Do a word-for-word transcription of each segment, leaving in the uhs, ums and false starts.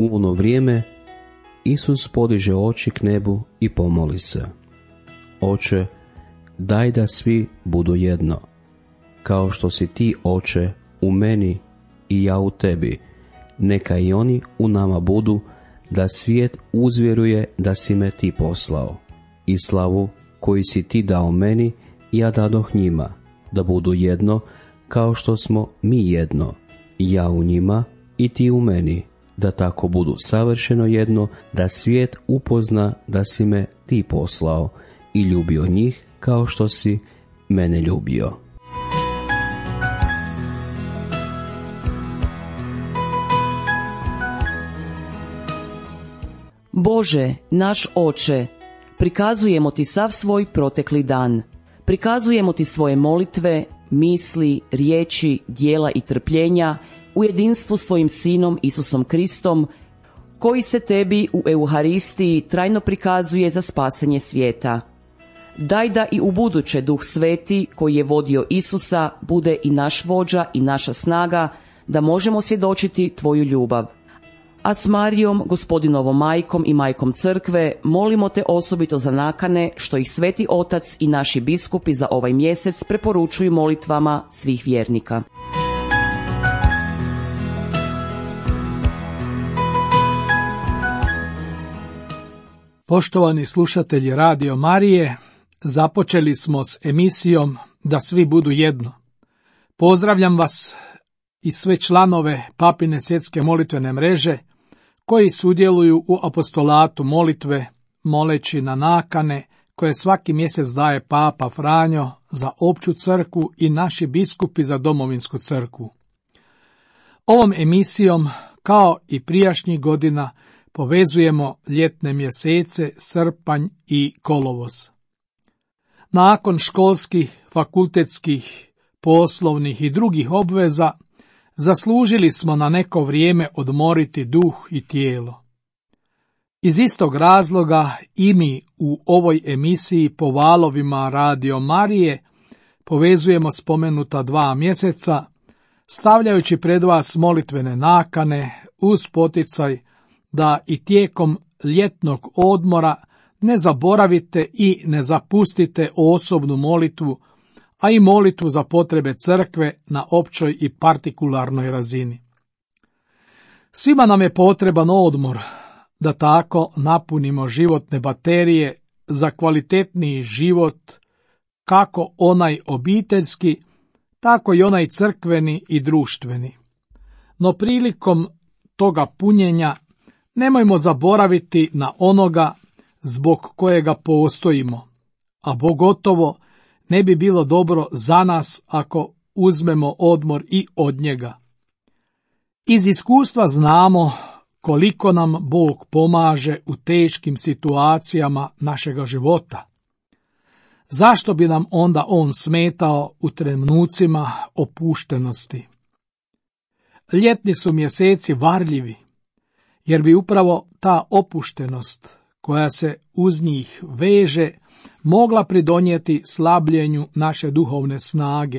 U ono vrijeme Isus podiže oči k nebu i pomoli se: Oče, daj da svi budu jedno, kao što si ti, Oče, u meni i ja u tebi, neka i oni u nama budu, da svijet uzvjeruje da si me ti poslao. I slavu koju si ti dao meni, ja dadoh njima, da budu jedno, kao što smo mi jedno, ja u njima i ti u meni, da tako budu savršeno jedno, da svijet upozna da si me ti poslao i ljubio njih kao što si mene ljubio. Bože, naš Oče, prikazujemo ti sav svoj protekli dan. Prikazujemo ti svoje molitve, misli, riječi, djela i trpljenja u jedinstvu s tvojim Sinom Isusom Kristom, koji se tebi u Euharistiji trajno prikazuje za spasenje svijeta. Daj da i u buduće Duh Sveti, koji je vodio Isusa, bude i naš vođa i naša snaga, da možemo svjedočiti tvoju ljubav. A s Marijom, Gospodinovom majkom i majkom crkve, molimo te osobito za nakane što ih Sveti Otac i naši biskupi za ovaj mjesec preporučuju molitvama svih vjernika. Poštovani slušatelji Radio Marije, započeli smo s emisijom Da svi budu jedno. Pozdravljam vas i sve članove Papine svjetske molitvene mreže koji sudjeluju u apostolatu molitve, moleći na nakane koje svaki mjesec daje Papa Franjo za opću crkvu i naši biskupi za domovinsku crkvu. Ovom emisijom, kao i prijašnjih godina, povezujemo ljetne mjesece, srpanj i kolovoz. Nakon školskih, fakultetskih, poslovnih i drugih obveza, zaslužili smo na neko vrijeme odmoriti duh i tijelo. Iz istog razloga i mi u ovoj emisiji po valovima Radio Marije povezujemo spomenuta dva mjeseca, stavljajući pred vas molitvene nakane uz poticaj da i tijekom ljetnog odmora ne zaboravite i ne zapustite osobnu molitvu, a i molitvu za potrebe crkve na općoj i partikularnoj razini. Svima nam je potreban odmor, da tako napunimo životne baterije za kvalitetniji život, kako onaj obiteljski, tako i onaj crkveni i društveni. No prilikom toga punjenja nemojmo zaboraviti na onoga zbog kojega postojimo, a pogotovo ne bi bilo dobro za nas ako uzmemo odmor i od njega. Iz iskustva znamo koliko nam Bog pomaže u teškim situacijama našega života. Zašto bi nam onda On smetao u trenucima opuštenosti? Ljetni su mjeseci varljivi, jer bi upravo ta opuštenost koja se uz njih veže mogla pridonijeti slabljenju naše duhovne snage.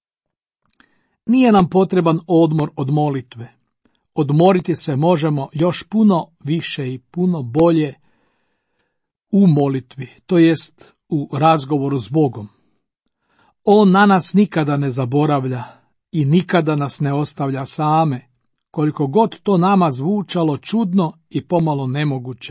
Nije nam potreban odmor od molitve. Odmoriti se možemo još puno više i puno bolje u molitvi, to jest u razgovoru s Bogom. On na nas nikada ne zaboravlja i nikada nas ne ostavlja same, koliko god to nama zvučalo čudno i pomalo nemoguće.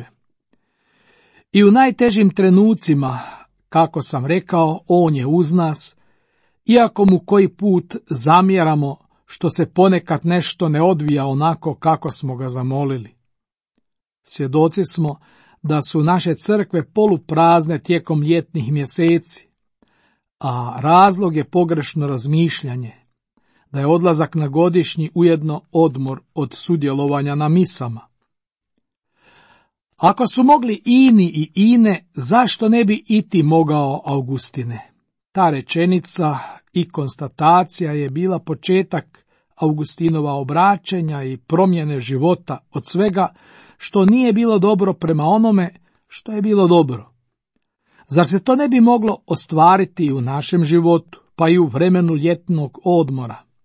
I u najtežim trenucima, kako sam rekao, On je uz nas, iako mu koji put zamjeramo što se ponekad nešto ne odvija onako kako smo ga zamolili. Svjedoci smo da su naše crkve poluprazne tijekom ljetnih mjeseci, a razlog je pogrešno razmišljanje, da je odlazak na godišnji ujedno odmor od sudjelovanja na misama. Ako su mogli ini i ine, zašto ne bi i ti mogao, Augustine? Ta rečenica i konstatacija je bila početak Augustinova obraćenja i promjene života od svega što nije bilo dobro prema onome što je bilo dobro. Zar se to ne bi moglo ostvariti i u našem životu, pa i u vremenu ljetnog odmora?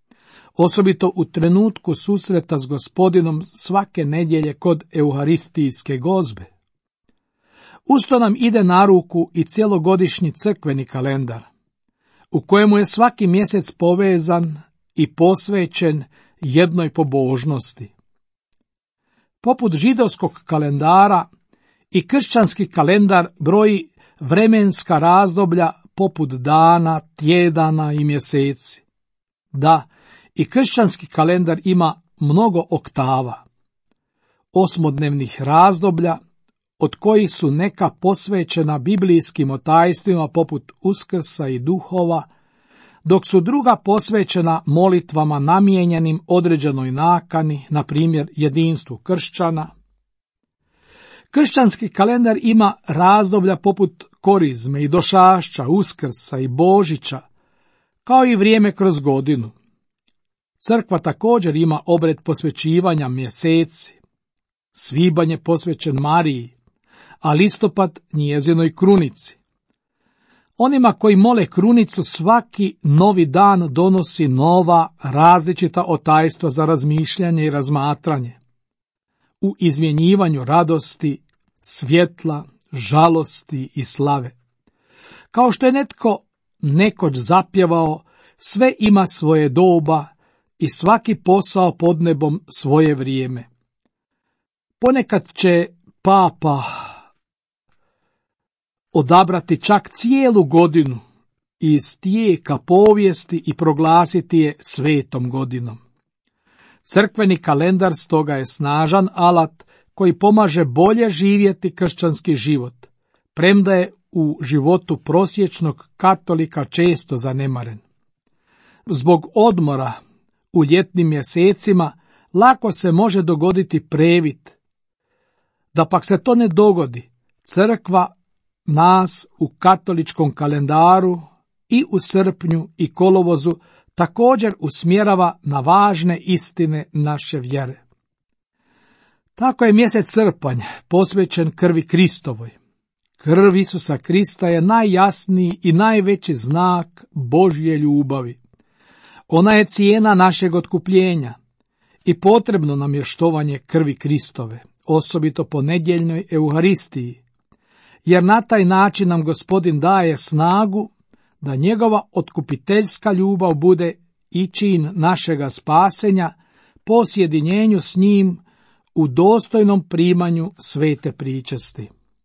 osobito u trenutku susreta s Gospodinom svake nedjelje kod euharistijske gozbe. Usto nam ide na ruku i cjelogodišnji crkveni kalendar, u kojemu je svaki mjesec povezan i posvećen jednoj pobožnosti. Poput židovskog kalendara, i kršćanski kalendar broji vremenska razdoblja poput dana, tjedana i mjeseci. Da, i kršćanski kalendar ima mnogo oktava, osmodnevnih razdoblja, od kojih su neka posvećena biblijskim otajstvima poput Uskrsa i duhova, dok su druga posvećena molitvama namijenjenim određenoj nakani, na primjer jedinstvu kršćana. Kršćanski kalendar ima razdoblja poput Korizme i Došašća, Uskrsa i Božića, kao i vrijeme kroz godinu. Crkva također ima obred posvećivanja mjeseci. Svibanj je posvećen Mariji, a listopad njezinoj krunici. Onima koji mole krunicu svaki novi dan donosi nova, različita otajstva za razmišljanje i razmatranje. U izmjenjivanju radosti, svjetla, žalosti i slave. Kao što je netko nekoć zapjevao, sve ima svoje doba i svaki posao pod nebom svoje vrijeme. Ponekad će papa odabrati čak cijelu godinu iz tijeka povijesti i proglasiti je svetom godinom. Crkveni kalendar stoga je snažan alat koji pomaže bolje živjeti kršćanski život, premda je u životu prosječnog katolika često zanemaren. Zbog odmora u ljetnim mjesecima lako se može dogoditi previd. Da pak se to ne dogodi, crkva nas u katoličkom kalendaru i u srpnju i kolovozu također usmjerava na važne istine naše vjere. Tako je mjesec srpanj posvećen krvi Kristovoj. Krv Isusa Krista je najjasniji i najveći znak Božje ljubavi. Ona je cijena našeg otkupljenja i potrebno nam je štovanje krvi Kristove, osobito po nedjeljnoj euharistiji, jer na taj način nam Gospodin daje snagu da njegova otkupiteljska ljubav bude i čin našega spasenja po sjedinjenju s njim u dostojnom primanju svete pričesti.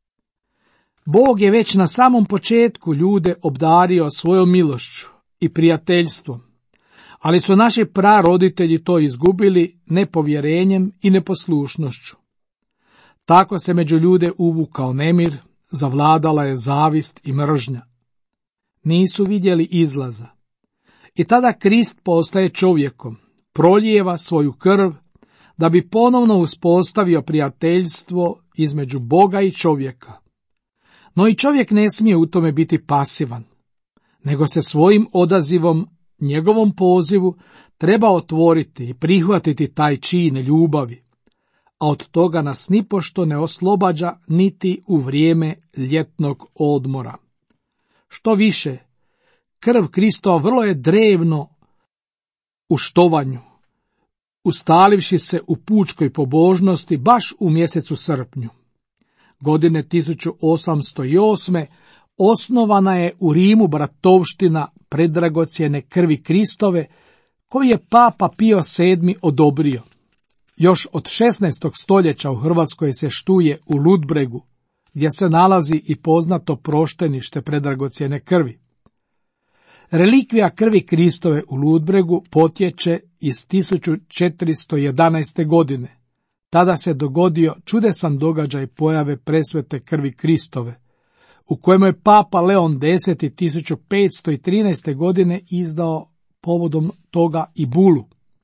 Bog je već na samom početku ljude obdario svojom milošću i prijateljstvom, ali su naši praroditelji to izgubili nepovjerenjem i neposlušnošću. Tako se među ljude uvukao nemir, zavladala je zavist i mržnja. Nisu vidjeli izlaza. I tada Krist postaje čovjekom, prolijeva svoju krv, da bi ponovno uspostavio prijateljstvo između Boga i čovjeka. No i čovjek ne smije u tome biti pasivan, nego se svojim odazivom, njegovom pozivu, treba otvoriti i prihvatiti taj čin ljubavi, a od toga nas nipošto ne oslobađa niti u vrijeme ljetnog odmora. Što više, krv Kristova vrlo je drevno u štovanju, ustalivši se u pučkoj pobožnosti baš u mjesecu srpnju. Godine tisuću osamsto osme osnovana je u Rimu bratovština predragocjene krvi Kristove, koju je papa Pio sedmi odobrio. Još od šesnaestog stoljeća u Hrvatskoj se štuje u Ludbregu, gdje se nalazi i poznato proštenište predragocjene krvi. Relikvija krvi Kristove u Ludbregu potječe iz tisuću četiristo jedanaeste. godine. Tada se dogodio čudesan događaj pojave presvete krvi Kristove, u kojemu je papa Leon deseti tisuću petsto trinaeste. godine izdao povodom toga i bulu.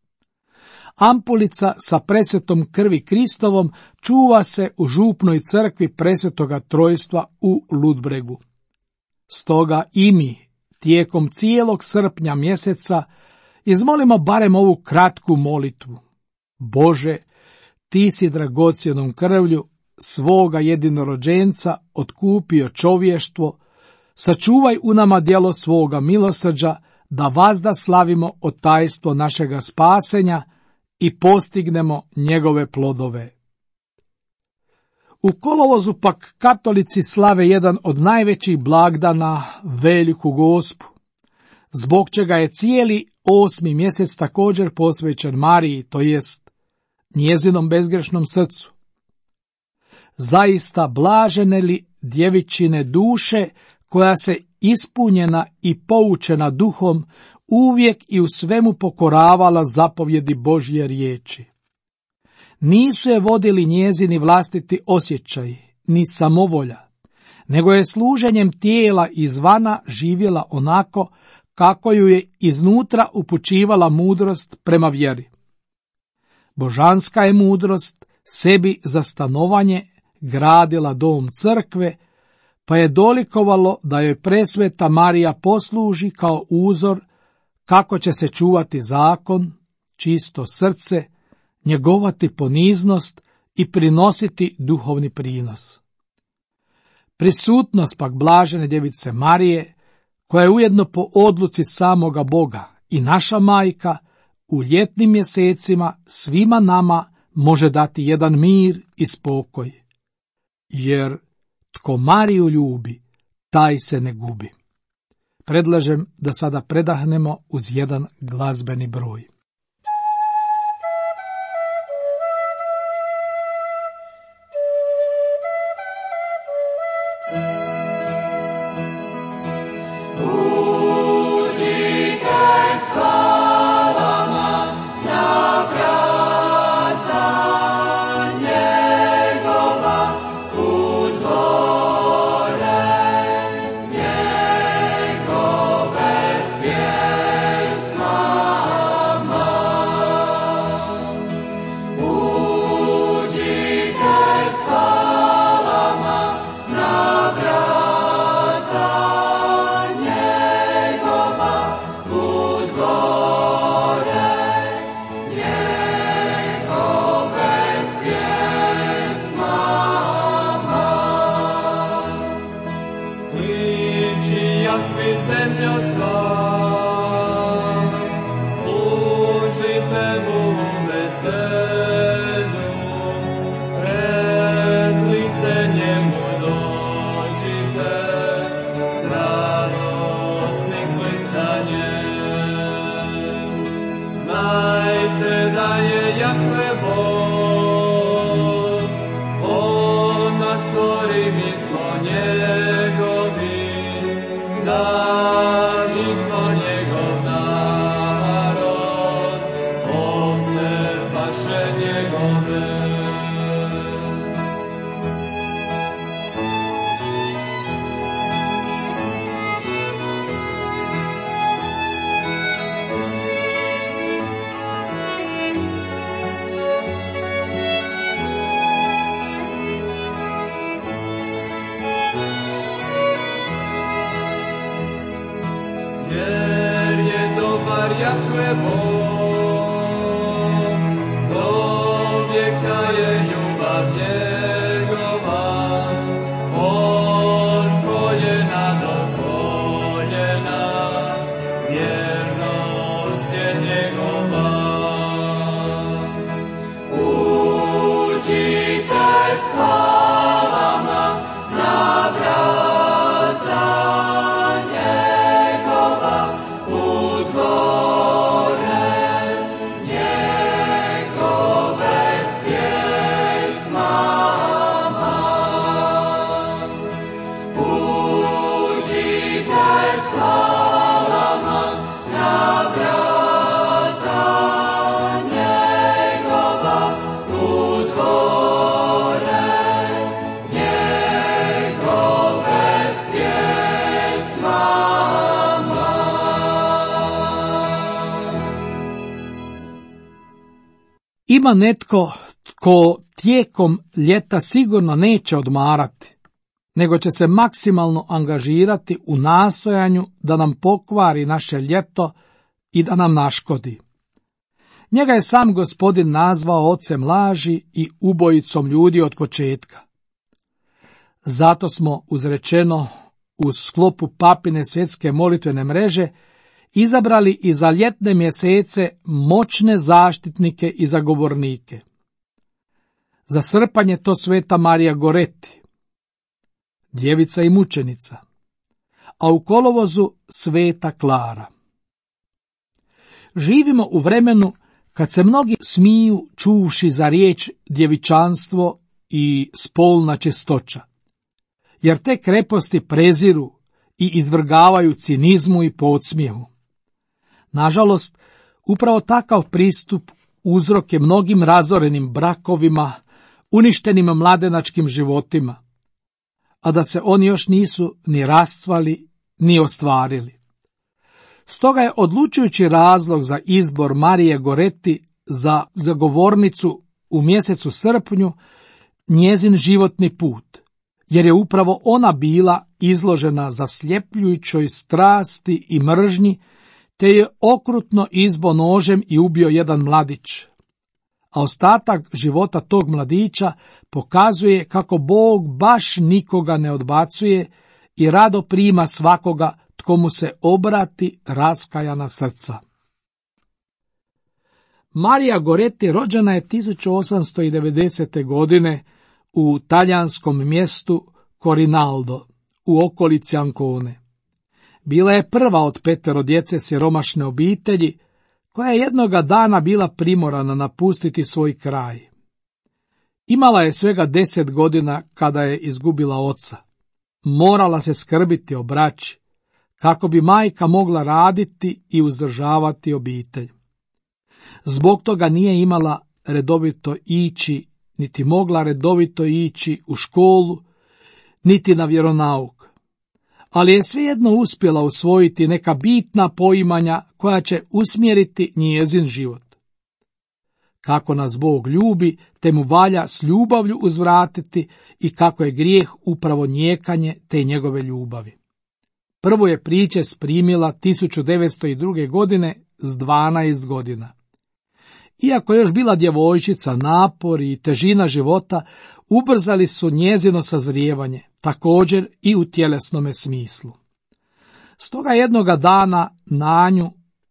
Ampulica sa presvetom krvi Kristovom čuva se u župnoj crkvi presvetoga trojstva u Ludbregu. Stoga i mi, tijekom cijelog srpnja mjeseca, izmolimo barem ovu kratku molitvu. Bože, ti si dragocjenom krvlju svoga jedinorođenca otkupio čovještvo, sačuvaj u nama djelo svoga milosrđa, da vazda slavimo otajstvo našega spasenja i postignemo njegove plodove. U kolovozu pak katolici slave jedan od najvećih blagdana, Veliku Gospu, zbog čega je cijeli osmi mjesec također posvećen Mariji, to jest njezinom bezgrešnom srcu. Zaista blažene li djevičine duše, koja se ispunjena i poučena duhom uvijek i u svemu pokoravala zapovjedi Božje riječi. Nisu je vodili njezini vlastiti osjećaj, ni samovolja, nego je služenjem tijela izvana živjela onako kako ju je iznutra upućivala mudrost prema vjeri. Božanska je mudrost sebi za stanovanje gradila dom crkve, pa je dolikovalo da joj presveta Marija posluži kao uzor kako će se čuvati zakon, čisto srce, njegovati poniznost i prinositi duhovni prinos. Prisutnost pak blažene djevice Marije, koja je ujedno po odluci samoga Boga i naša majka, u ljetnim mjesecima svima nama može dati jedan mir i spokoj. Jer tko Mariju ljubi, taj se ne gubi. Predlažem da sada predahnemo uz jedan glazbeni broj. Jahve Bog, do vijeka je ljubav njegova, od koljena do koljena, vjernost je njegova. Uđite s hvalama na vrata njegova, u dvore njegove s pjesmama. Uđite s hvalama na vrata njegova, u dvore njegove s pjesmama. Ima netko tko tijekom ljeta sigurno neće odmarati, nego će se maksimalno angažirati u nastojanju da nam pokvari naše ljeto i da nam naškodi. Njega je sam Gospodin nazvao ocem laži i ubojicom ljudi od početka. Zato smo uzrečeno u sklopu papine svjetske molitvene mreže izabrali i za ljetne mjesece moćne zaštitnike i zagovornike. Za srpanj je to sveta Marija Goreti, djevica i mučenica, a u kolovozu sveta Klara. Živimo u vremenu kad se mnogi smiju čuvši za riječ djevičanstvo i spolna čistoća, jer te kreposti preziru i izvrgavaju cinizmu i podsmijehu. Nažalost, upravo takav pristup uzrok je mnogim razorenim brakovima, uništenim mladenačkim životima, a da se oni još nisu ni rascvali ni ostvarili. Stoga je odlučujući razlog za izbor Marije Goreti za zagovornicu u mjesecu srpnju njezin životni put, jer je upravo ona bila izložena zasljepljujućoj strasti i mržnji, te je okrutno izbo nožem i ubio jedan mladić. A ostatak života tog mladića pokazuje kako Bog baš nikoga ne odbacuje i rado prima svakoga tko mu se obrati raskajana srca. Marija Goreti rođena je tisuću osamsto devedesete. godine u talijanskom mjestu Corinaldo u okolici Ancone. Bila je prva od petero djece siromašne obitelji, koja je jednoga dana bila primorana napustiti svoj kraj. Imala je svega deset godina kada je izgubila oca. Morala se skrbiti o braći, kako bi majka mogla raditi i uzdržavati obitelj. Zbog toga nije imala redovito ići, niti mogla redovito ići u školu, niti na vjeronauk. Ali je svejedno uspjela usvojiti neka bitna poimanja koja će usmjeriti njezin život. Kako nas Bog ljubi, te mu valja s ljubavlju uzvratiti i kako je grijeh upravo nijekanje te njegove ljubavi. Prvo je priče primila tisuću devetsto druge. godine s dvanaest godina. Iako je još bila djevojčica, napori i težina života ubrzali su njezino sazrijevanje, također i u tjelesnome smislu. Stoga jednoga dana na nju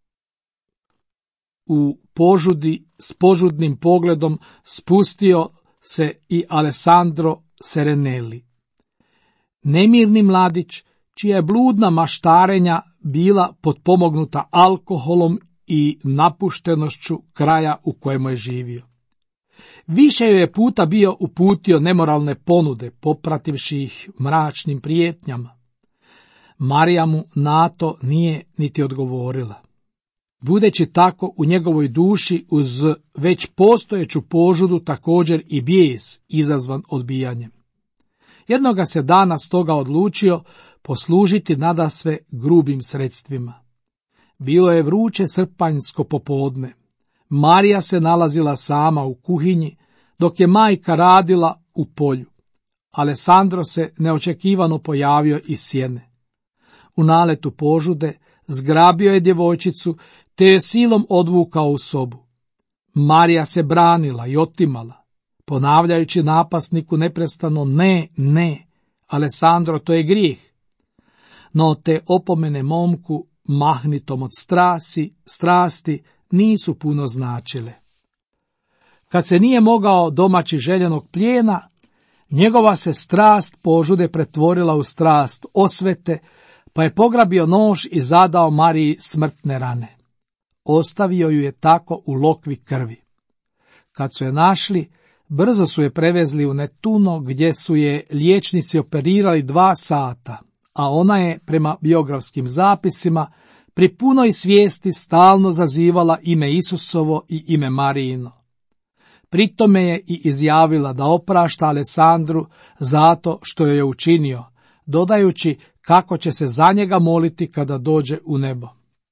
u požudi s požudnim pogledom spustio se i Alessandro Serenelli. Nemirni mladić, čija je bludna maštarenja bila potpomognuta alkoholom i napuštenošću kraja u kojemu je živio. Više joj je puta bio uputio nemoralne ponude, poprativši ih mračnim prijetnjama. Marija mu na to nije niti odgovorila. Budeći tako u njegovoj duši uz već postojeću požudu također i bijes izazvan odbijanjem. Jednoga se dana stoga odlučio poslužiti nadasve grubim sredstvima. Bilo je vruće srpanjsko popodne. Marija se nalazila sama u kuhinji, dok je majka radila u polju. Alessandro se neočekivano pojavio iz sjene. U naletu požude zgrabio je djevojčicu, te je silom odvukao u sobu. Marija se branila i otimala, ponavljajući napasniku neprestano ne, ne, Alessandro, to je grijeh. No te opomene momku, mahnitom od strasi, strasti, nisu puno značile. Kad se nije mogao domaći željenog plijena, njegova se strast požude pretvorila u strast osvete, pa je pograbio nož i zadao Mariji smrtne rane. Ostavio ju je tako u lokvi krvi. Kad su je našli, brzo su je prevezli u Netuno, gdje su je liječnici operirali dva sata, a ona je, prema biografskim zapisima, pri punoj svijesti stalno zazivala ime Isusovo i ime Marijino. Pritome je i izjavila da oprašta Alessandru zato što joj je učinio, dodajući kako će se za njega moliti kada dođe u nebo.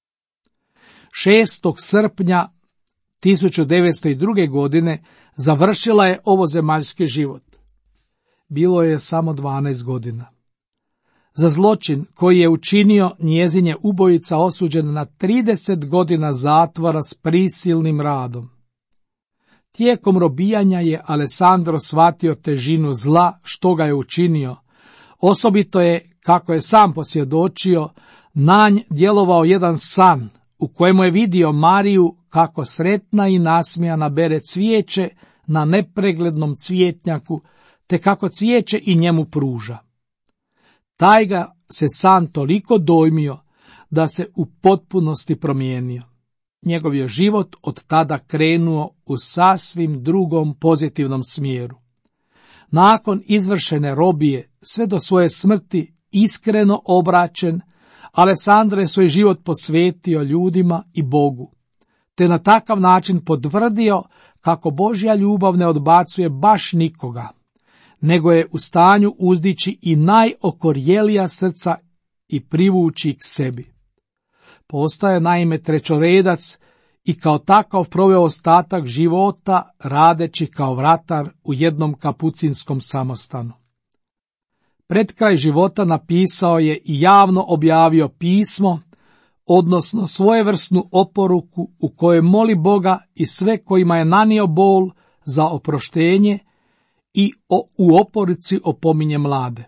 šestog srpnja tisuću devetsto druge. godine završila je ovozemaljski život. Bilo je samo dvanaest godina. Za zločin koji je učinio njezin je ubojica osuđen na trideset godina zatvora s prisilnim radom. Tijekom robijanja je Alessandro shvatio težinu zla što ga je učinio. Osobito je, kako je sam posvjedočio, na nj djelovao jedan san u kojemu je vidio Mariju kako sretna i nasmijana bere cvijeće na nepreglednom cvjetnjaku, te kako cvijeće i njemu pruža. Taj ga se san toliko dojmio da se u potpunosti promijenio. Njegov je život od tada krenuo u sasvim drugom pozitivnom smjeru. Nakon izvršene robije, sve do svoje smrti, iskreno obraćen, Alessandro je svoj život posvetio ljudima i Bogu, te na takav način potvrdio kako Božja ljubav ne odbacuje baš nikoga, nego je u stanju uzdići i najokorjelija srca i privući k sebi. Postaje naime trećoredac i kao takav proveo ostatak života radeći kao vratar u jednom kapucinskom samostanu. Pred kraj života napisao je i javno objavio pismo, odnosno svojevrsnu oporuku u kojoj moli Boga i sve kojima je nanio bol za oproštenje i o, u oporici opominje mlade.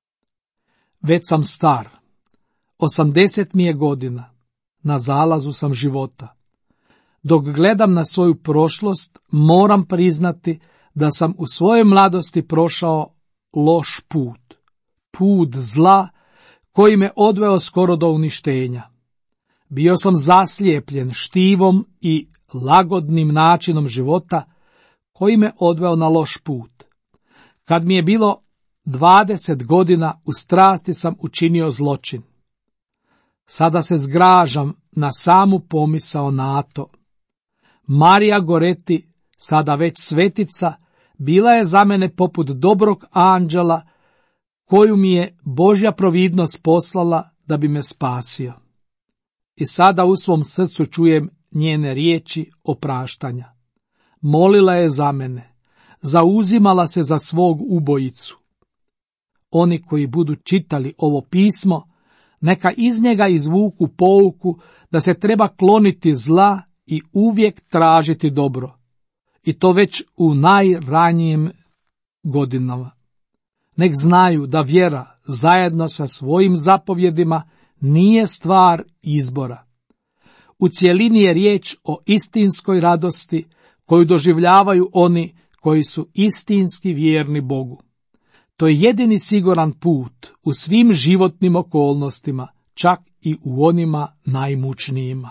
Već sam star, osamdeset mi je godina, na zalazu sam života. Dok gledam na svoju prošlost, moram priznati da sam u svojoj mladosti prošao loš put. Put zla koji me odveo skoro do uništenja. Bio sam zaslijepljen štivom i lagodnim načinom života koji me odveo na loš put. Kad mi je bilo dvadeset godina, u strasti sam učinio zločin. Sada se zgražam na samu pomisao na to. Marija Goretti, sada već svetica, bila je za mene poput dobrog anđela koju mi je Božja providnost poslala da bi me spasio. I sada u svom srcu čujem njene riječi opraštanja. Molila je za mene, zauzimala se za svog ubojicu. Oni koji budu čitali ovo pismo, neka iz njega izvuku pouku da se treba kloniti zla i uvijek tražiti dobro. I to već u najranijim godinama. Nek znaju da vjera zajedno sa svojim zapovjedima nije stvar izbora. U cjelini je riječ o istinskoj radosti koju doživljavaju oni koji su istinski vjerni Bogu. To je jedini siguran put u svim životnim okolnostima, čak i u onima najmučnijima.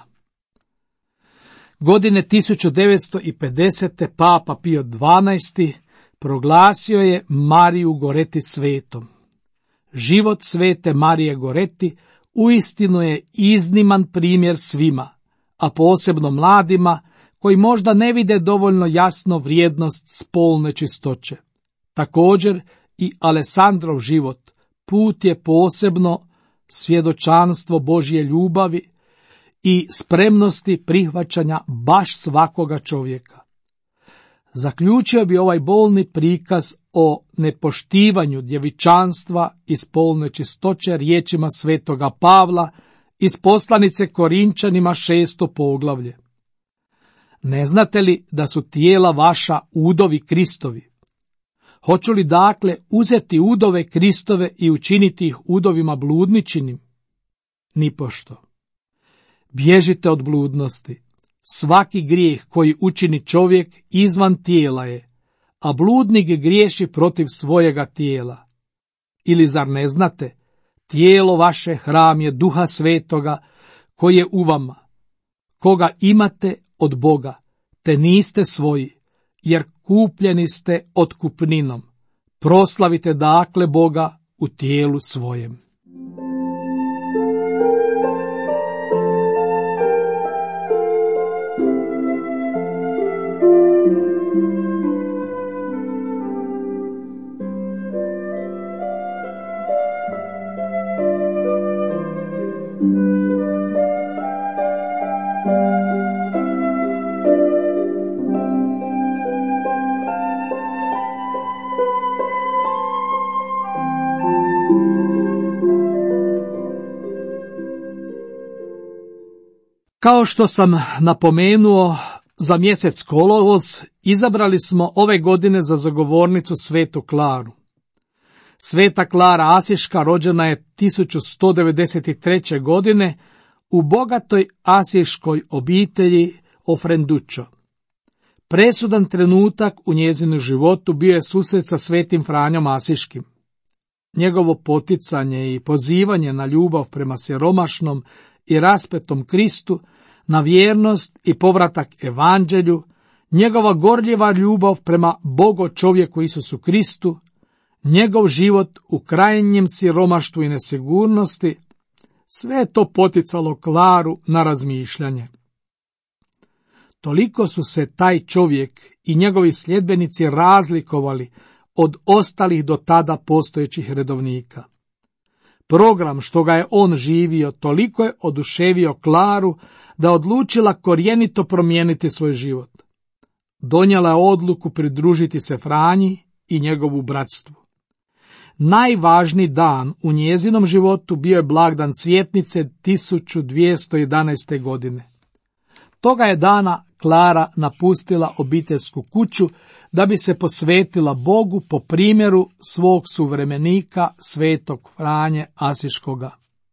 Godine tisuću devetsto pedesete. Papa Pio dvanaesti. proglasio je Mariju Goretti svetom. Život svete Marije Goretti uistinu je izniman primjer svima, a posebno mladima koji možda ne vide dovoljno jasno vrijednost spolne čistoće. Također i Alessandrov život put je posebno svjedočanstvo Božje ljubavi i spremnosti prihvaćanja baš svakoga čovjeka. Zaključio bi ovaj bolni prikaz o nepoštivanju djevičanstva i spolne čistoće riječima svetoga Pavla iz poslanice Korinčanima šesto poglavlje. Ne znate li da su tijela vaša udovi Kristovi? Hoću li dakle uzeti udove Kristove i učiniti ih udovima bludničinim? Nipošto. Bježite od bludnosti. Svaki grijeh koji učini čovjek izvan tijela je, a bludnik griješi protiv svojega tijela. Ili zar ne znate, tijelo vaše hram je Duha Svetoga koji je u vama, koga imate od Boga, te niste svoji, jer kupljeni ste otkupninom. Proslavite dakle Boga u tijelu svojem. Kao što sam napomenuo, za mjesec kolovoz izabrali smo ove godine za zagovornicu Svetu Klaru. Sveta Klara Asiška rođena je tisuću sto devedeset treće. godine u bogatoj asiškoj obitelji Ofrendučo. Presudan trenutak u njezinu životu bio je susret sa svetim Franjom Asiškim. Njegovo poticanje i pozivanje na ljubav prema siromašnom i raspetom Kristu, na vjernost i povratak evanđelju, njegova gorljiva ljubav prema Bogo čovjeku Isusu Kristu, njegov život u krajnjem siromaštvu i nesigurnosti, sve je to poticalo Klaru na razmišljanje. Toliko su se taj čovjek i njegovi sljedbenici razlikovali od ostalih do tada postojećih redovnika. Program što ga je on živio toliko je oduševio Klaru da odlučila korijenito promijeniti svoj život. Donijela je odluku pridružiti se Franji i njegovu bratstvu. Najvažniji dan u njezinom životu bio je blagdan Cvjetnice tisuću dvjesto jedanaeste. godine. Toga je dana Klara napustila obiteljsku kuću da bi se posvetila Bogu po primjeru svog suvremenika svetog Franje Asiškoga.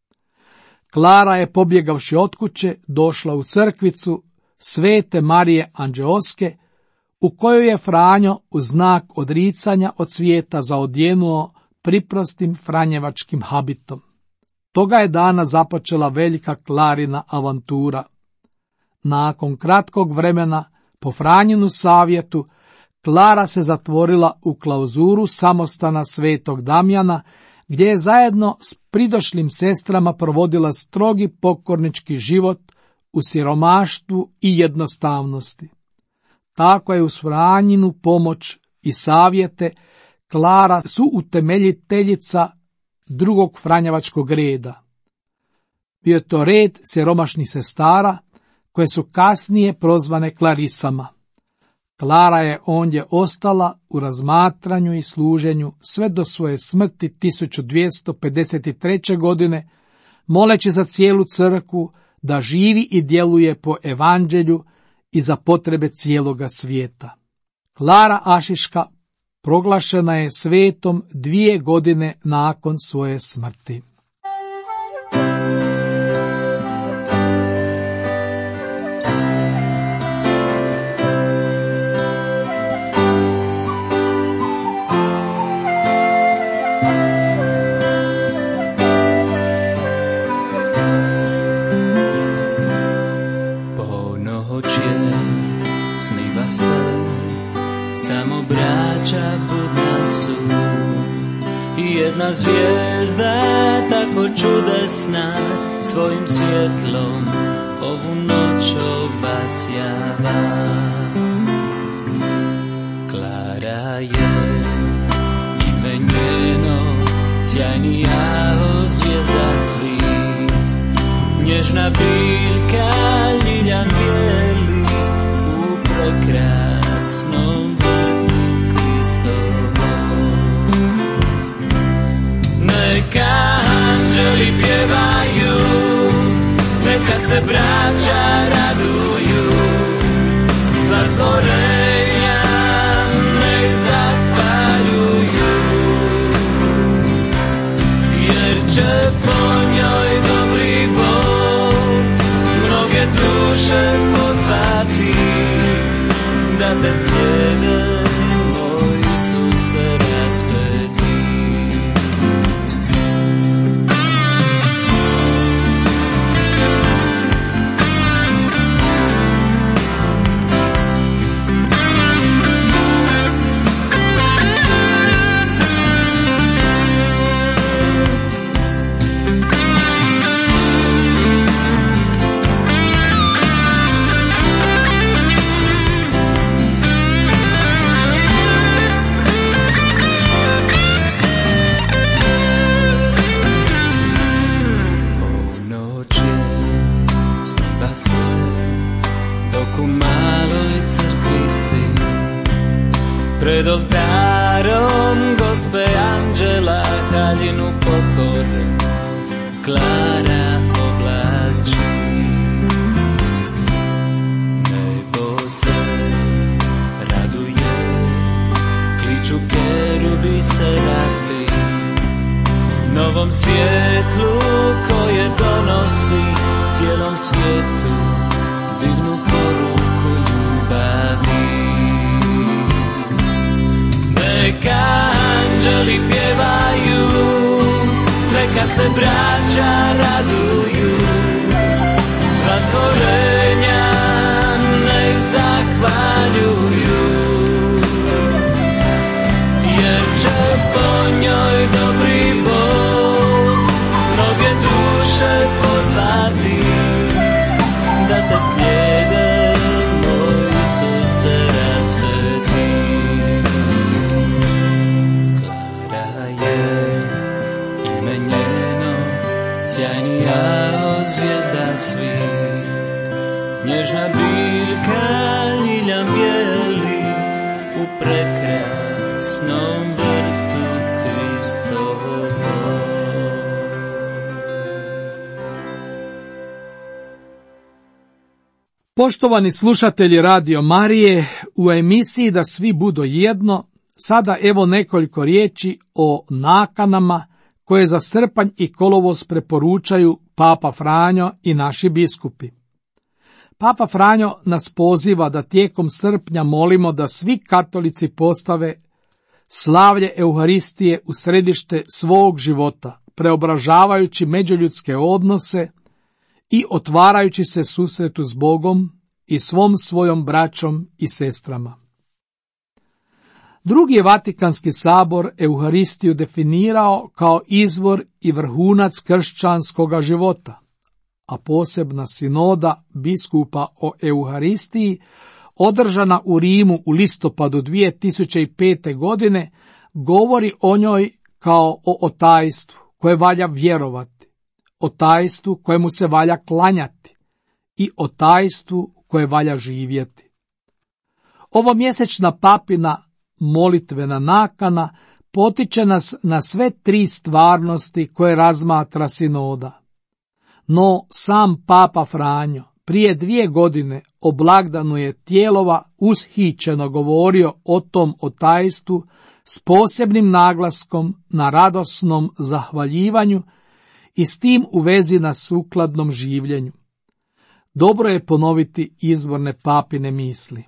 Klara je, pobjegavši od kuće, došla u crkvicu Svete Marije Anđeoske, u kojoj je Franjo u znak odricanja od svijeta zaodjenuo priprostim franjevačkim habitom. Toga je dana započela velika Klarina avantura. Nakon kratkog vremena, po Franjinu savjetu, Klara se zatvorila u klauzuru samostana Svetog Damjana, gdje je zajedno s pridošlim sestrama provodila strogi pokornički život u siromaštvu i jednostavnosti. Tako je uz Franjinu pomoć i savjete Klara suutemeljiteljica drugog franjevačkog reda. Bio je to red siromašnih sestara, koje su kasnije prozvane Klarisama. Klara je ondje ostala u razmatranju i služenju sve do svoje smrti tisuću dvjesto pedeset treće. godine, moleći za cijelu crkvu da živi i djeluje po evanđelju i za potrebe cijeloga svijeta. Klara Asiška proglašena je svetom dvije godine nakon svoje smrti. Jedna zvijezda tako čudesna svojim svjetlom ovu noć obasjava. Klara je ime njeno, sjajnija od zvijezda svih, nježna biljka, ljiljan bijeli u prekrasnom vrtu Kristovom. Neka anđeli pjevaju, neka se braća raduju, sa stvorenja nek zahvaljuju, jer će po njoj dobri Bog mnoge duše pozvati, da te slijede moj Isuse raspeti. Pred oltarom Gospe Anđela haljinu pokore Klara oblači. Nebo se raduje, kliču kerubi serafi, novom svijetlu koje donosi cijelom svijetu divnu poruku ljubavi. Neka anđeli pjevaju, neka se braća raduju, sva stvorenja nek zahvaljuju, jer će po njoj dobri Bog mnoge duše pozvati da te slijede, moj Isuse rasveti. Klara je ime njeno, sjajnija od zvijezda svih, nježna biljka ljiljam bijeli u prekrasnom vrtu Kristovom. Poštovani slušatelji Radio Marije, u emisiji Da svi budu jedno, sada evo nekoliko riječi o nakanama koje za srpanj i kolovoz preporučaju Papa Franjo i naši biskupi. Papa Franjo nas poziva da tijekom srpnja molimo da svi katolici postave slavlje Euharistije u središte svog života, preobražavajući međuljudske odnose i otvarajući se susretu s Bogom i svom svojom braćom i sestrama. Drugi je Vatikanski sabor Euharistiju definirao kao izvor i vrhunac kršćanskoga života, a posebna sinoda biskupa o Euharistiji, održana u Rimu u listopadu dvije tisuće pete. godine, govori o njoj kao o otajstvu koje valja vjerovati, o tajstvu kojemu se valja klanjati i o tajstvu koje valja živjeti. Ovo mjesečna papina molitvena nakana potiče nas na sve tri stvarnosti koje razmatra sinoda. No sam Papa Franjo prije dvije godine o blagdanu je Tijelova ushićeno govorio o tom otajstvu s posebnim naglaskom na radosnom zahvaljivanju i s tim u vezi na sukladnom življenju. Dobro je ponoviti izvorne papine misli.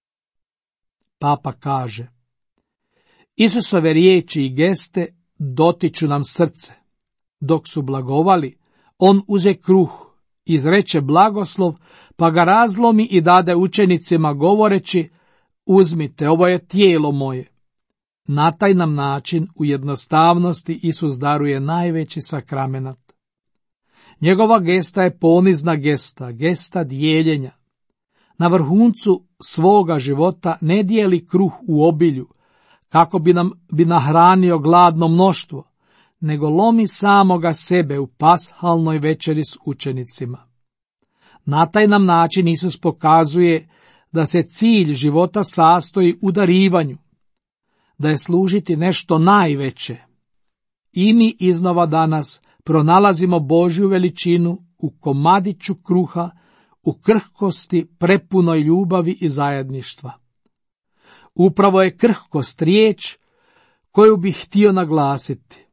Papa kaže: Isusove riječi i geste dotiču nam srce. Dok su blagovali, on uze kruh, izreče blagoslov, pa ga razlomi i dade učenicima govoreći: uzmite, ovo je tijelo moje. Na taj nam način u jednostavnosti Isus daruje najveći sakramenat. Njegova gesta je ponizna gesta, gesta dijeljenja. Na vrhuncu svoga života ne dijeli kruh u obilju, kako bi nam bi nahranio gladno mnoštvo, nego lomi samoga sebe u pashalnoj večeri s učenicima. Na taj nam način Isus pokazuje da se cilj života sastoji u darivanju, da je služiti nešto najveće. I mi iznova danas pronalazimo Božju veličinu u komadiću kruha, u krhkosti prepunoj ljubavi i zajedništva. Upravo je krhkost riječ koju bih htio naglasiti.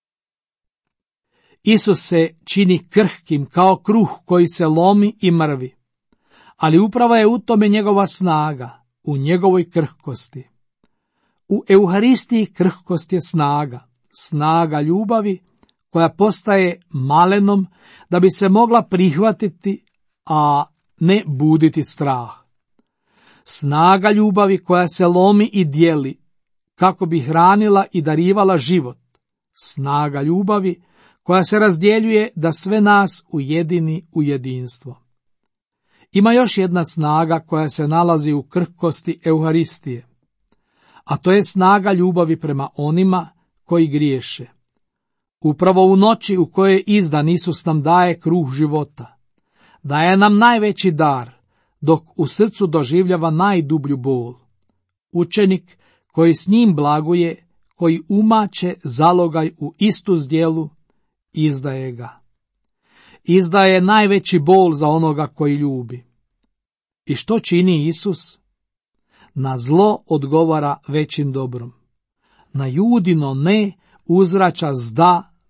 Isus se čini krhkim kao kruh koji se lomi i mrvi, ali upravo je u tome njegova snaga, u njegovoj krhkosti. U Euharistiji krhkost je snaga, snaga ljubavi koja postaje malenom da bi se mogla prihvatiti, a ne buditi strah. Snaga ljubavi koja se lomi i dijeli kako bi hranila i darivala život. Snaga ljubavi koja se razdjeljuje da sve nas ujedini u jedinstvo. Ima još jedna snaga koja se nalazi u krhkosti Euharistije, a to je snaga ljubavi prema onima koji griješe. Upravo u noći u kojoj izdan Isus nam daje kruh života, daje nam najveći dar, dok u srcu doživljava najdublju bol. Učenik koji s njim blaguje, koji umače zalogaj u istu zdjelu, izdaje ga. Izdaje najveći bol za onoga koji ljubi. I što čini Isus? Na zlo odgovara većim dobrom. Na Judino ne uzvraća s da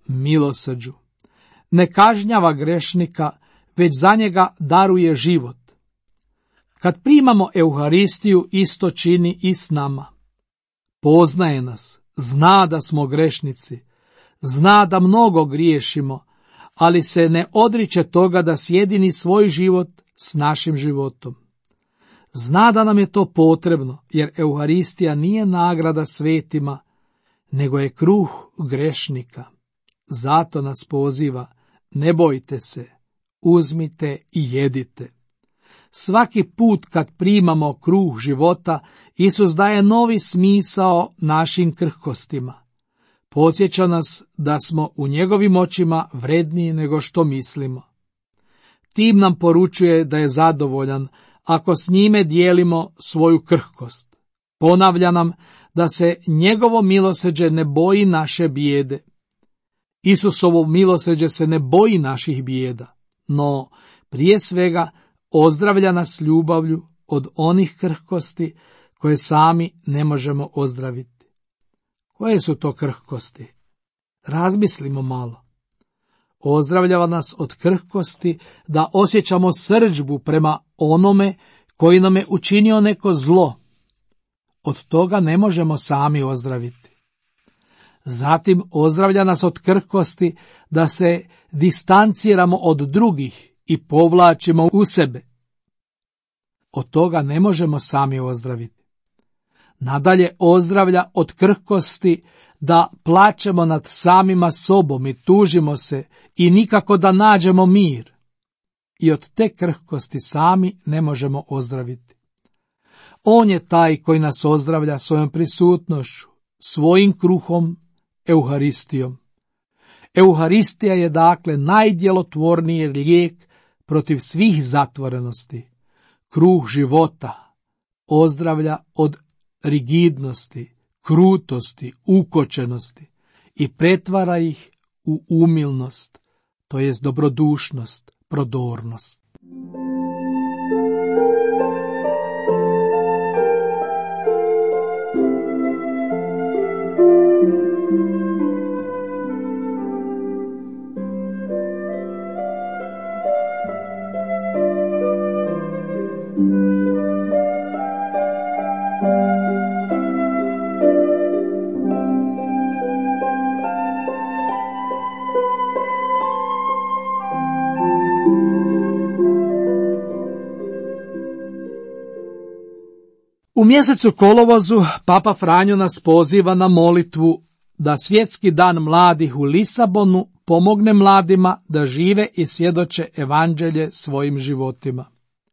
milosrđu. Ne kažnjava grešnika, već za njega daruje život. Kad primamo Euharistiju, isto čini i s nama. Poznaje nas, zna da smo grešnici, zna da mnogo griješimo, ali se ne odriče toga da sjedini svoj život s našim životom. Zna da nam je to potrebno, jer Euharistija nije nagrada svetima, nego je kruh grešnika. Zato nas poziva, ne bojte se, uzmite i jedite. Svaki put kad primamo kruh života, Isus daje novi smisao našim krhkostima. Podsjeća nas da smo u njegovim očima vredniji nego što mislimo. Tim nam poručuje da je zadovoljan ako s njime dijelimo svoju krhkost. Ponavlja nam da se njegovo milosrđe ne boji naše bijede. Isusovo milosrđe se ne boji naših bijeda, no prije svega ozdravlja nas ljubavlju od onih krhkosti koje sami ne možemo ozdraviti. Koje su to krhkosti? Razmislimo malo. Ozdravljava nas od krhkosti da osjećamo srdžbu prema onome koji nam je učinio neko zlo. Od toga ne možemo sami ozdraviti. Zatim ozdravlja nas od krhkosti da se distanciramo od drugih i povlačimo u sebe. Od toga ne možemo sami ozdraviti. Nadalje ozdravlja od krhkosti da plačemo nad samima sobom i tužimo se i nikako da nađemo mir. I od te krhkosti sami ne možemo ozdraviti. On je taj koji nas ozdravlja svojom prisutnošću, svojim kruhom, Euharistijom. Euharistija je dakle najdjelotvorniji lijek protiv svih zatvorenosti. Kruh života ozdravlja od rigidnosti, krutosti, ukočenosti i pretvara ih u umilnost, to jest dobrodušnost, prodornost. U mjesecu kolovozu Papa Franjo nas poziva na molitvu da Svjetski dan mladih u Lisabonu pomogne mladima da žive i svjedoče evanđelje svojim životima.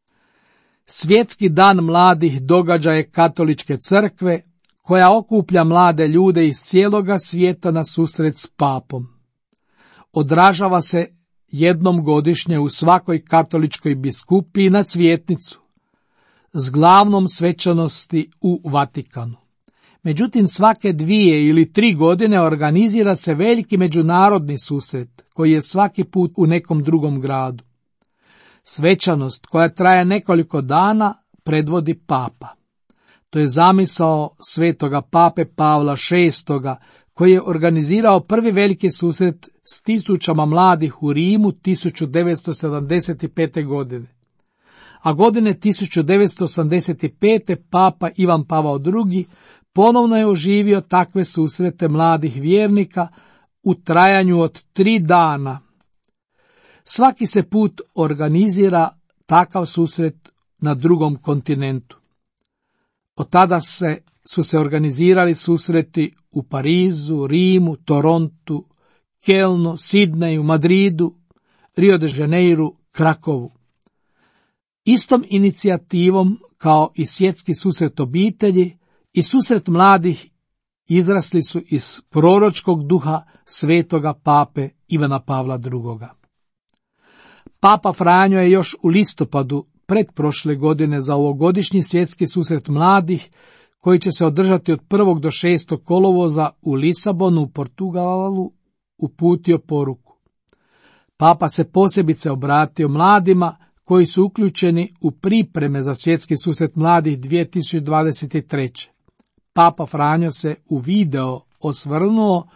Svjetski dan mladih događaj Katoličke crkve koja okuplja mlade ljude iz cijeloga svijeta na susret s papom. Odražava se jednom godišnje u svakoj katoličkoj biskupiji na cvjetnicu s glavnom svečanosti u Vatikanu. Međutim, svake dvije ili tri godine organizira se veliki međunarodni susret, koji je svaki put u nekom drugom gradu. Svečanost, koja traje nekoliko dana, predvodi papa. To je zamisao svetoga pape Pavla šestoga, koji je organizirao prvi veliki susret s tisućama mladih u Rimu tisuću devetsto sedamdeset pete. godine. A godine tisuću devetsto osamdeset pete. Papa Ivan Pavao drugi ponovno je oživio takve susrete mladih vjernika u trajanju od tri dana. Svaki se put organizira takav susret na drugom kontinentu. Od tada se, su se organizirali susreti u Parizu, Rimu, Torontu, Kelnu, Sidneju, Madridu, Rio de Janeiru, Krakovu. Istom inicijativom kao i svjetski susret obitelji i susret mladih izrasli su iz proročkog duha svetoga pape Ivana Pavla drugoga. Papa Franjo je još u listopadu pretprošle godine za ovogodišnji svjetski susret mladih, koji će se održati od prvog do šestog kolovoza u Lisabonu u Portugalu, uputio poruku. Papa se posebice obratio mladima koji su uključeni u pripreme za svjetski susret mladih dvije tisuće dvadeset treće. Papa Franjo se u video osvrnuo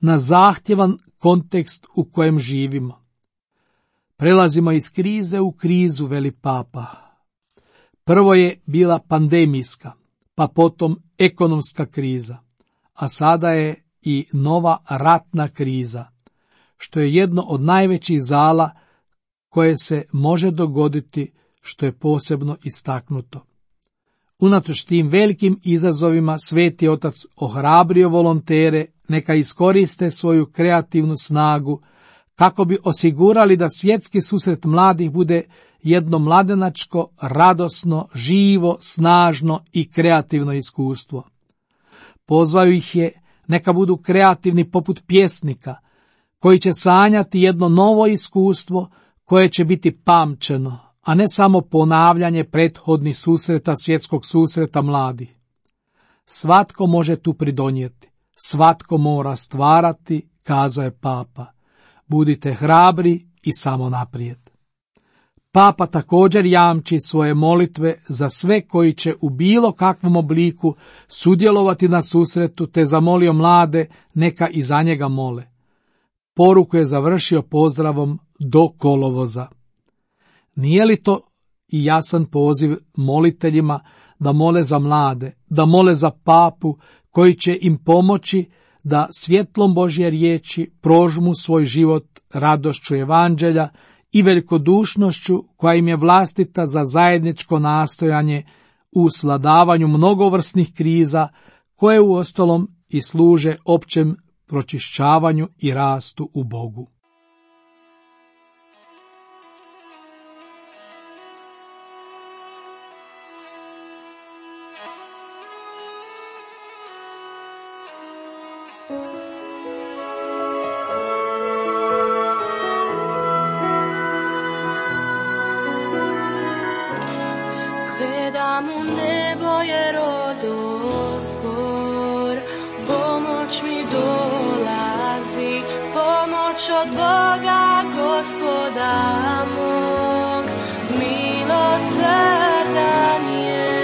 na zahtjevan kontekst u kojem živimo. Prelazimo iz krize u krizu, veli papa. Prvo je bila pandemijska, pa potom ekonomska kriza, a sada je i nova ratna kriza, što je jedno od najvećih zala koje se može dogoditi, što je posebno istaknuto. Unatoč tim velikim izazovima Sveti Otac ohrabrio volontere neka iskoriste svoju kreativnu snagu kako bi osigurali da svjetski susret mladih bude jedno mladenačko, radosno, živo, snažno i kreativno iskustvo. Pozvao ih je neka budu kreativni poput pjesnika, koji će sanjati jedno novo iskustvo koje će biti pamćeno, a ne samo ponavljanje prethodnih susreta svjetskog susreta mladih. Svatko može tu pridonijeti, svatko mora stvarati, kazao je papa. Budite hrabri i samo naprijed. Papa također jamči svoje molitve za sve koji će u bilo kakvom obliku sudjelovati na susretu, te zamolio mlade neka i za njega mole. Poruku je završio pozdravom do kolovoza. Nije li to i jasan poziv moliteljima da mole za mlade, da mole za papu koji će im pomoći da svjetlom Božje riječi prožmu svoj život radošću evanđelja i velikodušnošću koja im je vlastita za zajedničko nastojanje u svladavanju mnogovrsnih kriza koje uostalom i služe općem pročišćavanju i rastu u Bogu. Gledam u nebo jer odozgor pomoć mi dolazi, pomoć od Boga Gospoda mog, milosrdan je.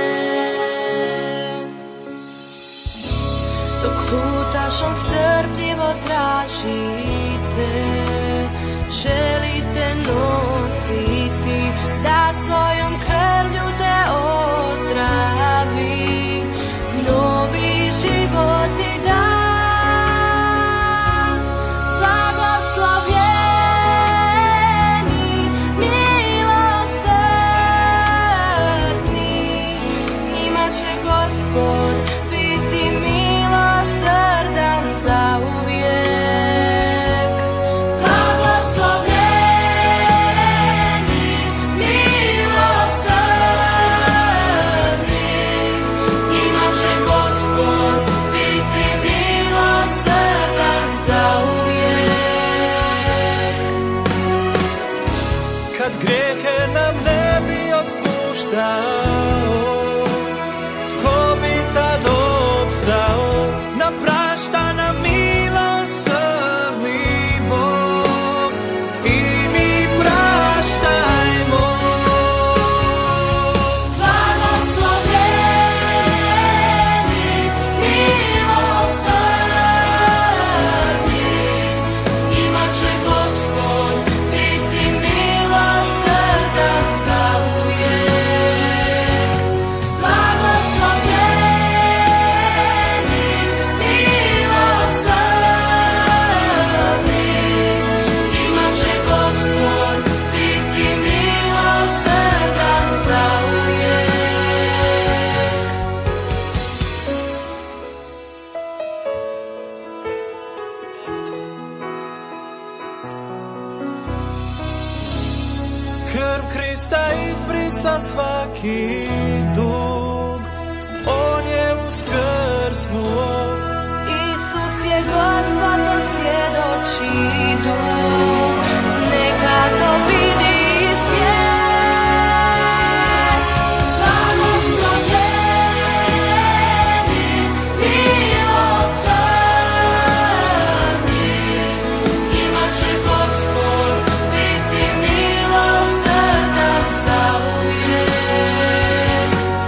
Dok lutašom strpljivo tražite, želite nositi, da svojom krvlju te ozdravi, novi život ti da. Blagoslovljeni, milosrdni, njima će Gospod biti milosrdan zauvijek. Blagoslovljeni, milosrdni, njima će Gospod biti milosrdan zauvijek. Kad grijehe nam ne bi otpuštao, tko bi tad opstao? Naprašta nam milosrdni Bog i mi praštajmo. Blagoslovljeni, milosrdni, njima će Gospod biti milosrdan zauvijek. Blagoslovljeni, milosrdni, njima će Gospod biti milosrdan zauvijek. Krv Krista izbrisa svaki dug, on je uskrsnuo. Isus je Gospod, to svjedoči duh, neka to vidi svijet. Blagoslovljeni, milosrdni, njima će Gospod biti milosrdan zauvijek.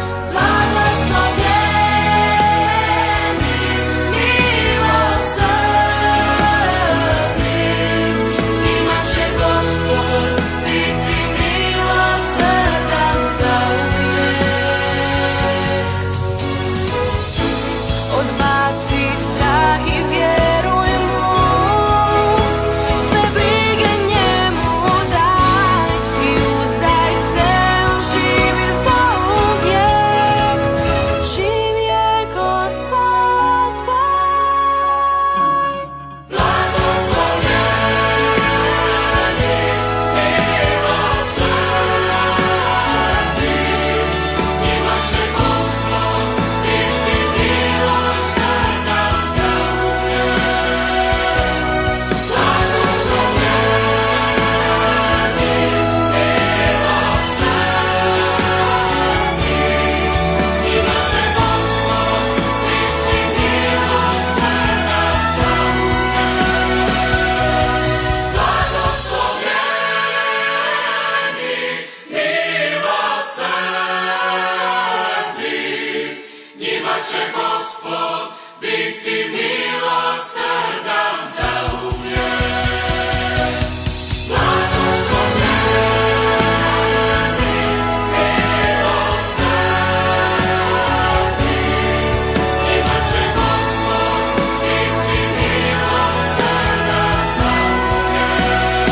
će Gospod biti milosrdan zauvijek. Blagoslovljeni, milosrdni, imat će Gospod biti milosrdan zauvijek.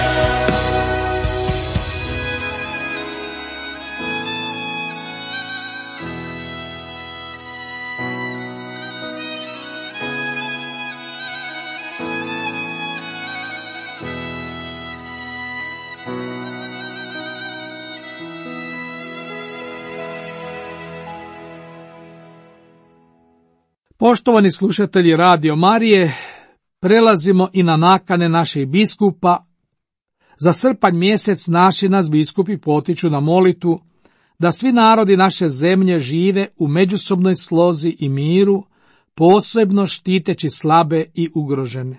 Poštovani slušatelji Radio Marije, prelazimo i na nakane naših biskupa. Za srpanj mjesec naši nas biskupi potiču na molitvu da svi narodi naše zemlje žive u međusobnoj slozi i miru, posebno štiteći slabe i ugrožene.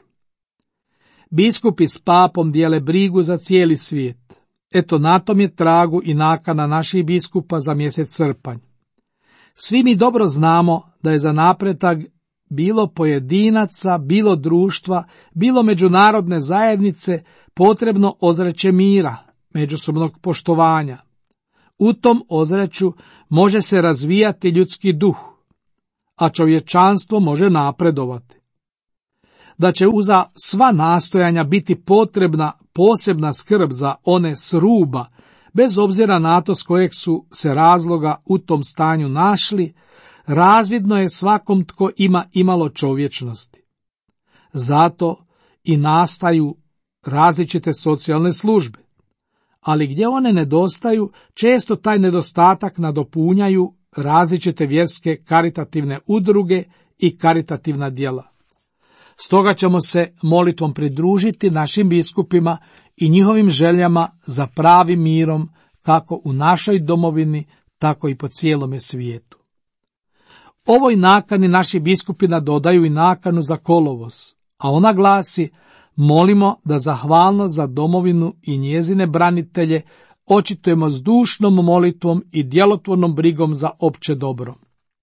Biskupi s papom dijele brigu za cijeli svijet. Eto, na tom je tragu i nakana naših biskupa za mjesec srpanj. Svi mi dobro znamo da je za napredak bilo pojedinaca, bilo društva, bilo međunarodne zajednice potrebno ozračje mira, međusobnog poštovanja. U tom ozračju može se razvijati ljudski duh, a čovječanstvo može napredovati. Da će uza sva nastojanja biti potrebna posebna skrb za one s ruba, bez obzira na to s kojeg su se razloga u tom stanju našli, razvidno je svakom tko ima imalo čovječnosti. Zato i nastaju različite socijalne službe, ali gdje one nedostaju, često taj nedostatak nadopunjaju različite vjerske karitativne udruge i karitativna djela. Stoga ćemo se molitvom pridružiti našim biskupima i njihovim željama za pravim mirom, kako u našoj domovini, tako i po cijelome svijetu. Ovoj nakani naši biskupi nadodaju i nakanu za kolovoz, a ona glasi: molimo da zahvalnost za domovinu i njezine branitelje očitujemo s dušnom molitvom i djelotvornom brigom za opće dobro.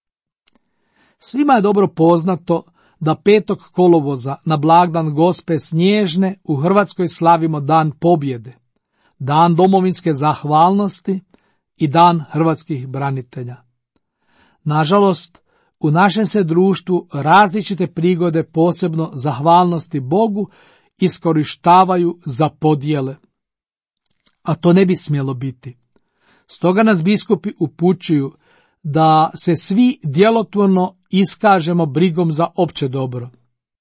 Svima je dobro poznato da petog kolovoza na blagdan Gospe Snježne u Hrvatskoj slavimo Dan pobjede, Dan domovinske zahvalnosti i Dan hrvatskih branitelja. Nažalost, u našem se društvu različite prigode, posebno zahvalnosti Bogu, iskorištavaju za podjele. A to ne bi smjelo biti. Stoga nas biskupi upućuju da se svi djelotvorno iskažemo brigom za opće dobro.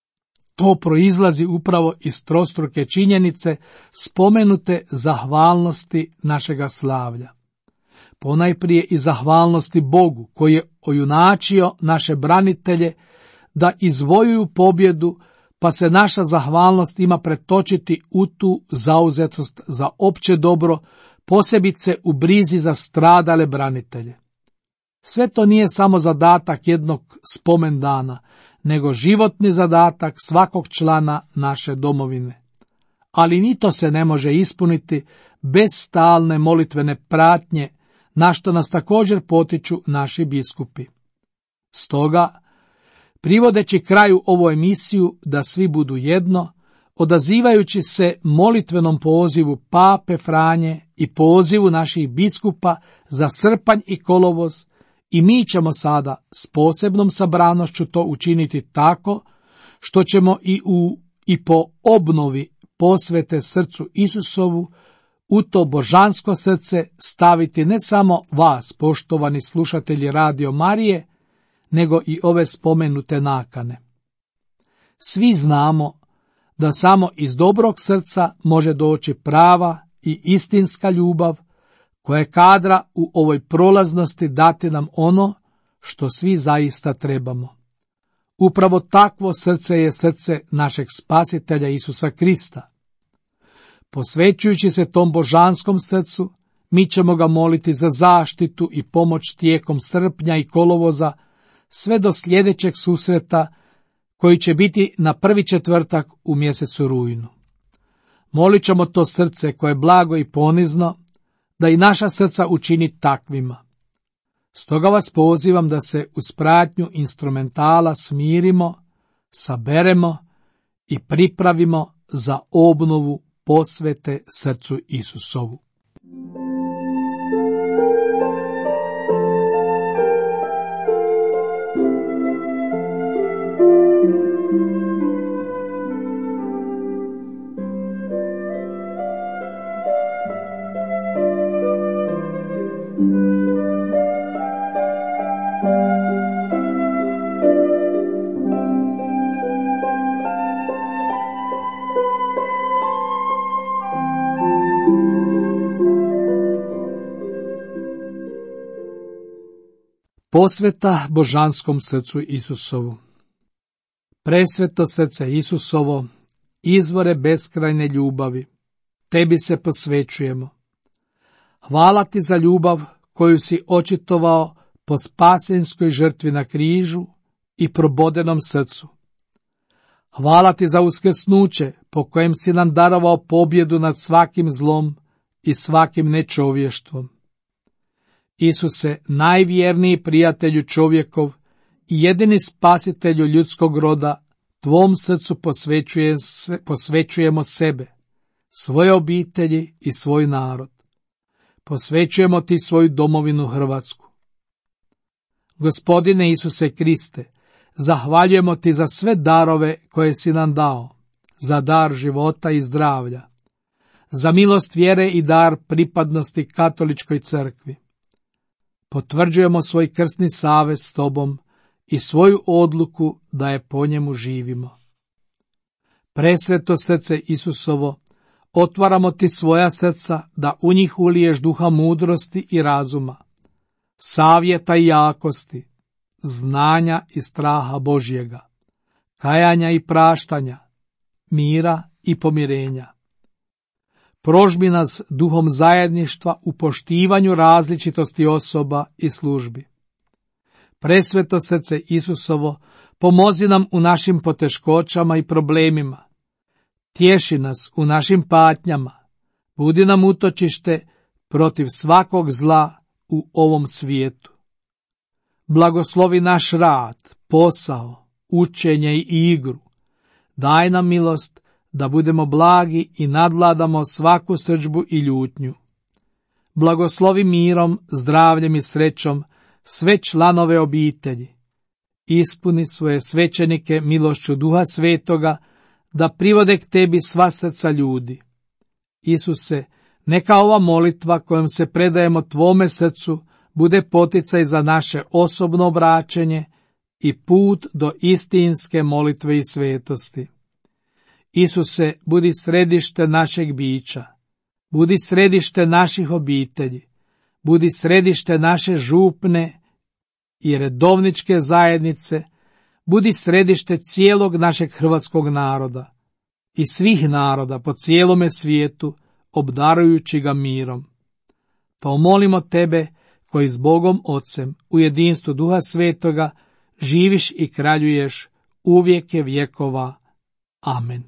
To proizlazi upravo iz trostruke činjenice spomenute zahvalnosti našega slavlja. Ponajprije i zahvalnosti Bogu, koji je ojunačio naše branitelje da izvojuju pobjedu, pa se naša zahvalnost ima pretočiti u tu zauzetost za opće dobro, posebice u brizi za stradale branitelje. Sve to nije samo zadatak jednog spomendana, nego životni zadatak svakog člana naše domovine. Ali ni to se ne može ispuniti bez stalne molitvene pratnje, na što nas također potiču naši biskupi. Stoga, privodeći kraju ovu emisiju da svi budu jedno, odazivajući se molitvenom pozivu Pape Franje i pozivu naših biskupa za srpanj i kolovoz, i mi ćemo sada s posebnom sabranošću to učiniti tako što ćemo i u i po obnovi posvete srcu Isusovu u to božansko srce staviti ne samo vas, poštovani slušatelji Radio Marije, nego i ove spomenute nakane. Svi znamo da samo iz dobrog srca može doći prava i istinska ljubav, koja je kadra u ovoj prolaznosti dati nam ono što svi zaista trebamo. Upravo takvo srce je srce našeg Spasitelja Isusa Krista. Posvećujući se tom božanskom srcu, mi ćemo ga moliti za zaštitu i pomoć tijekom srpnja i kolovoza, sve do sljedećeg susreta, koji će biti na prvi četvrtak u mjesecu rujnu. Molit ćemo to srce koje je blago i ponizno, da i naša srca učini takvima. Stoga vas pozivam da se uz pratnju instrumentala smirimo, saberemo i pripravimo za obnovu posvete srcu Isusovu. Posveta božanskom srcu Isusovu. Presveto srce Isusovo, izvore beskrajne ljubavi, tebi se posvećujemo. Hvala ti za ljubav koju si očitovao po spasenskoj žrtvi na križu i probodenom srcu. Hvala ti za uskrsnuće po kojem si nam darovao pobjedu nad svakim zlom i svakim nečovještvom. Isuse, najvjerniji prijatelju čovjekov i jedini spasitelju ljudskog roda, tvom srcu posvećuje se, posvećujemo sebe, svoje obitelji i svoj narod. Posvećujemo ti svoju domovinu Hrvatsku. Gospodine Isuse Kriste, zahvaljujemo ti za sve darove koje si nam dao, za dar života i zdravlja, za milost vjere i dar pripadnosti katoličkoj crkvi. Potvrđujemo svoj krsni savez s tobom i svoju odluku da je po njemu živimo. Presveto srce Isusovo, otvaramo ti svoja srca da u njih uliješ duha mudrosti i razuma, savjeta i jakosti, znanja i straha Božjega, kajanja i praštanja, mira i pomirenja. Prožbi nas duhom zajedništva u poštivanju različitosti osoba i službi. Presveto srce Isusovo, pomozi nam u našim poteškoćama i problemima. Tješi nas u našim patnjama, budi nam utočište protiv svakog zla u ovom svijetu. Blagoslovi naš rad, posao, učenje i igru. Daj nam milost da budemo blagi i nadvladamo svaku srdžbu i ljutnju. Blagoslovi mirom, zdravljem i srećom sve članove obitelji. Ispuni svoje svećenike milošću Duha Svetoga, da privode k tebi sva srca ljudi. Isuse, neka ova molitva kojom se predajemo tvome srcu bude poticaj za naše osobno obraćenje i put do istinske molitve i svetosti. Isuse, budi središte našeg bića, budi središte naših obitelji, budi središte naše župne i redovničke zajednice, budi središte cijelog našeg hrvatskog naroda i svih naroda po cijelome svijetu, obdarujući ga mirom. To molimo tebe, koji s Bogom Otcem u jedinstvu Duha Svetoga živiš i kraljuješ u vijeke vjekova. Amen.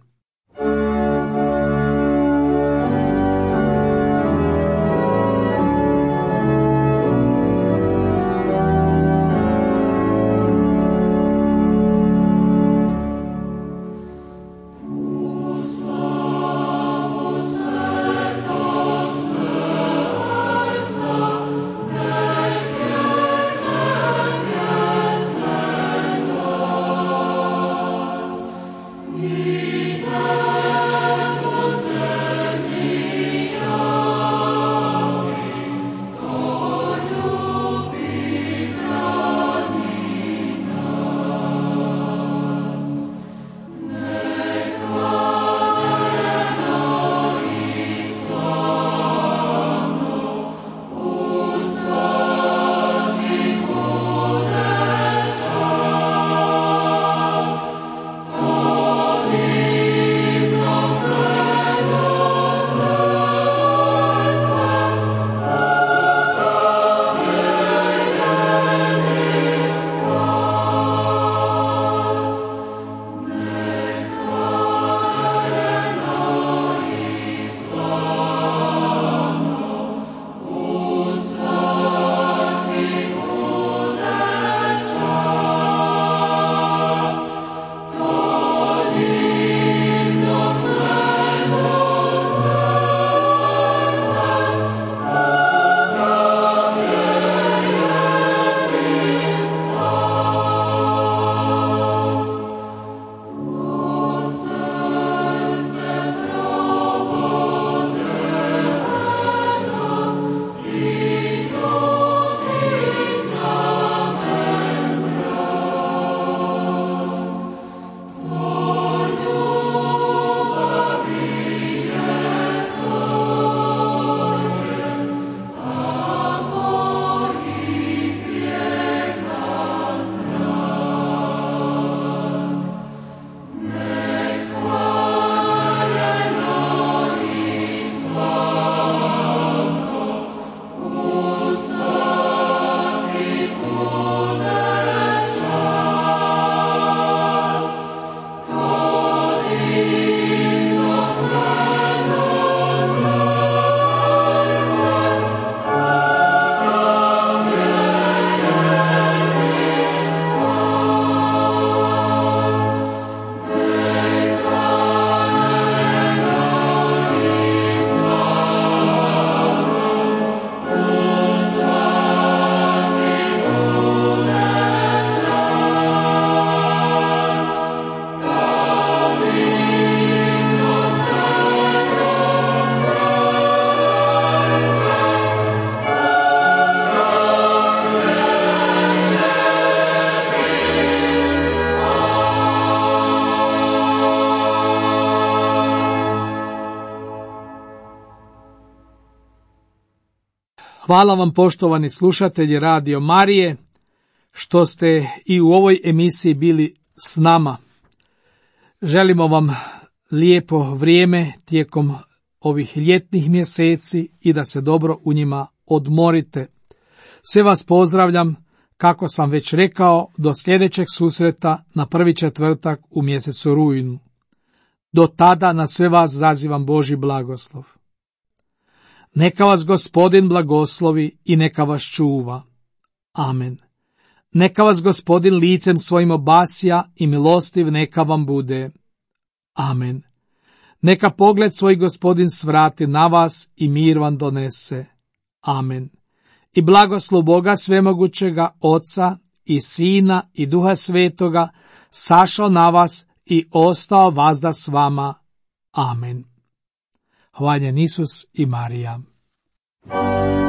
We Hvala vam, poštovani slušatelji Radio Marije, što ste i u ovoj emisiji bili s nama. Želimo vam lijepo vrijeme tijekom ovih ljetnih mjeseci i da se dobro u njima odmorite. Sve vas pozdravljam, kako sam već rekao, do sljedećeg susreta na prvi četvrtak u mjesecu rujnu. Do tada na sve vas zazivam Božji blagoslov. Neka vas Gospodin blagoslovi i neka vas čuva. Amen. Neka vas Gospodin licem svojim obasja i milostiv neka vam bude. Amen. Neka pogled svoj Gospodin svrati na vas i mir vam donese. Amen. I blagoslov Boga svemogućega, Oca i Sina i Duha Svetoga sašao na vas i ostao vazda s vama. Amen. Hvaljen Isus i Marija.